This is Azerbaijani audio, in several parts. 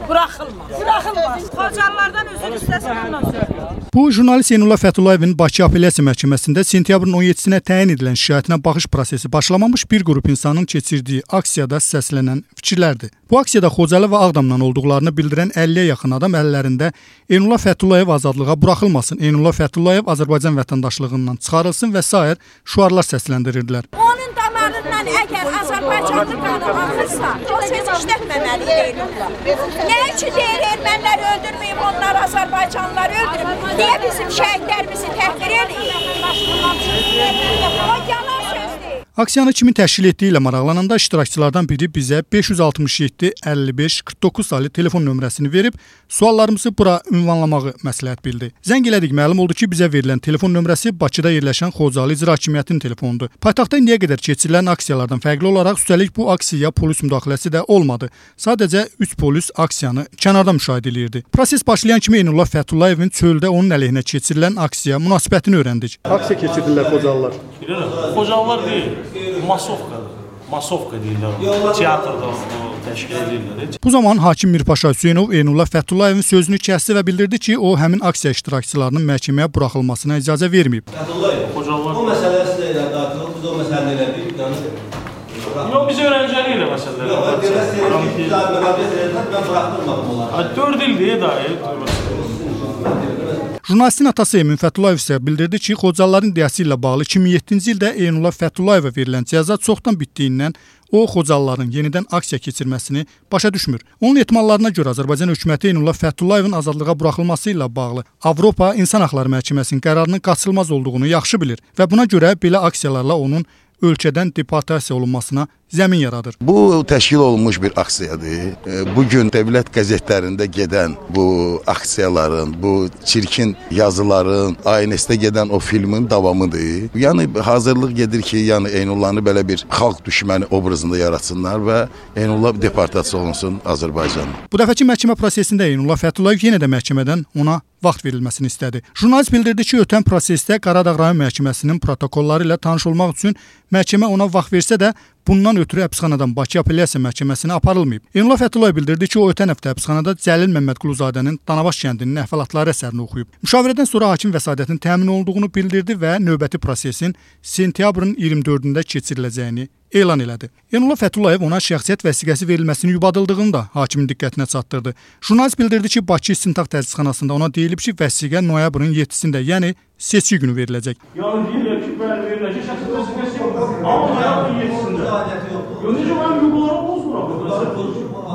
Buraxılmaz. Xocalılardan üzr istəsin ondan sonra. Bu, jurnalist Eynullah Fətullayevin Bakı Apellyasiya Məhkəməsində sentyabrın 17-sinə təyin edilən şikayətinə baxış prosesi başlamamış bir qrup insanın keçirdiyi aksiyada səslənən fikirlərdir. Bu aksiyada Xocalı və Ağdamdan olduqlarını bildirən 50-yə yaxın adam əllərində Eynullah Fətullayev azadlığa buraxılmasın, Eynullah Fətullayev Azərbaycan vətəndaşlığından çıxarılsın və sair şüarlar səsləndirirdilər. Onun damarından əgər Azərbaycanlı qanı axırsa, o söz işlətməməli Eynullah. Nə üçün deyir ermənilər öldürməyib, onlar Azərbaycanlıları öldürüb? Niyə bizim şəhidlərimizi təhqir edir? O yalan sözdür. Aksiyanı kimin təşkil etdiyi ilə maraqlananda iştirakçılardan biri bizə 567 55 49 saylı telefon nömrəsini verib suallarımızı bura ünvanlamağı məsləhət bildi. Zəng elədik, məlum oldu ki, bizə verilən telefon nömrəsi Bakıda yerləşən Xocalı İcra Hakimiyyətinin telefonudur. Paytaxtda indiyə qədər keçirilən aksiyalardan fərqli olaraq üstəlik bu aksiyaya polis müdaxiləsi də olmadı. Sadəcə 3 polis aksiyanı kənarda müşahidə edirdi. Proses başlayan kimi Eynullah Fətullayevin çöldə onun əleyhinə keçirilən aksiya münasibətini öyrəndik. Aksiya keçirdilər Xocalılar. Xocalılar deyil, masovkadır. Masovka deyirlər. Teatrda təşkil edirlər. Bu zaman hakim Mirpaşa Hüseynov Eynullah Fətullayevin sözünü kəsdi və bildirdi ki, o həmin aksiya iştirakçılarının məhkəməyə buraxılmasına icazə verməyib. Xocalılar o məsələ sizə ilə daxil, biz o məsələni elədik. Yox, biz öyrəncəli ilə məsələlər. Mən buraxdırmadım onları. 4 ildir dayı. Jurnalistin atası Emin Fətullayev isə bildirdi ki, Xocalıların iddiası ilə bağlı 2007-ci ildə Eynullah Fətullayeva verilən cəza çoxdan bitdiyindən o Xocalıların yenidən aksiya keçirməsini başa düşmür. Onun ehtimallarına görə Azərbaycan hökuməti Eynullah Fətullayevin azadlığa buraxılması ilə bağlı Avropa İnsan Haqları Məhkəməsinin qərarının qaçılmaz olduğunu yaxşı bilir və buna görə belə aksiyalarla onun ölkədən deportasiya olunmasına zəmin yaradır. Bu təşkil olunmuş bir aksiyadır. Bugün dövlət qəzetlərində gedən bu aksiyaların, bu çirkin yazıların, ANS-də gedən o filmin davamıdır. Yəni hazırlıq gedir ki, yəni Eynullahı belə bir xalq düşməni obrazında yaratsınlar və Eynullah deportasiya olunsun Azərbaycana. Bu dəfəki məhkəmə prosesində Eynullah Fətullayev yenə də məhkəmədən ona vaxt verilməsini istədi. Jurnalist bildirdi ki, ötən prosesdə Qaradağ rayon məhkəməsinin protokolları ilə tanış olmaq üçün məhkəmə ona vaxt versə də bundan ötürü həbsxanadan Bakı Apellyasiya Məhkəməsinə aparılmayıb. Eynullah Fətullayev bildirdi ki, o ötən həftə həbsxanada Cəlil Məmmədquluzadənin Danabaş kəndinin əhvalatları əsərini oxuyub. Müşavirədən sonra hakim vəsadətin təmin olunduğunu bildirdi və növbəti prosesin sentyabrın 24-də keçiriləcəyini elan elədi. Eynullah Fətullayev ona şəxsiyyət vəsiqəsi verilməsini yubadıldığını da hakimin diqqətinə çatdırdı. Jurnalist bildirdi ki, Bakı İstintaq Tədqiqatxanasında ona deyilib ki, vəsiqə noyabrın 7-sində, yəni seçki günü veriləcək. Yəni deyirlər ki, veriləcək şəxsiyyət vəsiqəsi yoxdur. Amma noyabrın 7-sində. Necə mənim hüquqlarım pozulur?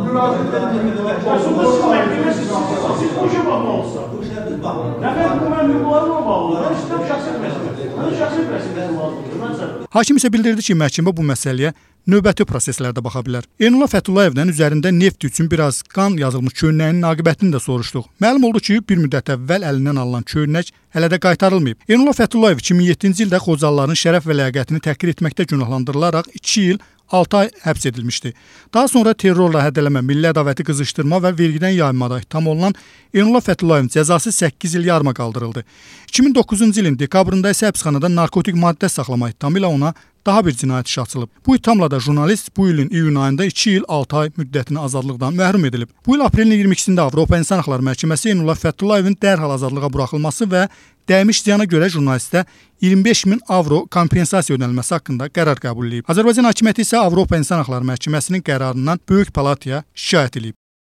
Siz bu işə baxmalısınız. Nəfər bu mənim hüquqlarıma bağlıdır. Mən istəyirəm şəxsiyyət vəsiqəsi. Mən şəxsiyyət vəsiqəsi lazımdır. Hakim isə bildirdi ki, məhkəmə bu məsələyə növbəti proseslərdə baxa bilər. Eynullah Fətullayevdən üzərində neft üçün biraz qan yazılmış köynəyinin aqibətini də soruşduq. Məlum oldu ki, bir müddət əvvəl əlindən alınan köynək hələ də qaytarılmayıb. Eynullah Fətullayev 2007-ci ildə Xocalıların şərəf və ləyaqətini təhqir etməkdə günahlandırılaraq 2 il 6 ay həbs edilmişdi. Daha sonra terrorla hədələmə, milli ədavəti qızışdırma və vergidən yaymada ittiham olunan Eynullah Fətullayevin cəzası 8 il yarıma qaldırıldı. 2009-cu ilin dekabrında isə həbsxanada narkotik maddə saxlama ittihamı ilə ona daha bir cinayət işi açılıb. Bu ittihamla da jurnalist bu ilin iyun ayında 2 il 6 ay müddətini azadlıqdan məhrum edilib. Bu il aprelin 22-sində Avropa İnsan Haqları Məhkəməsi Eynullah Fətullayevin dərhal azadlığa buraxılması və dəymiş ziyana görə jurnalistə 25.000 avro kompensasiya ödənilməsi haqqında qərar qəbul edib. Azərbaycan hakimiyyəti isə Avropa İnsan Haqları Məhkəməsinin qərarından Böyük Palataya şikayət edib.